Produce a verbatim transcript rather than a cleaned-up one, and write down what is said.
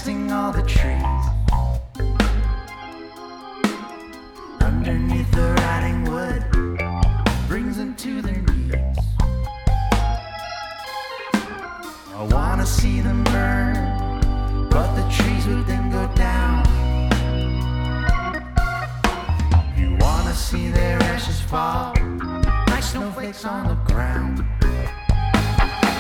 blasting all the trees. Underneath the rotting wood brings them to their knees. I wanna see them burn, but the trees would then go down. You wanna see their ashes fall like snowflakes on the ground.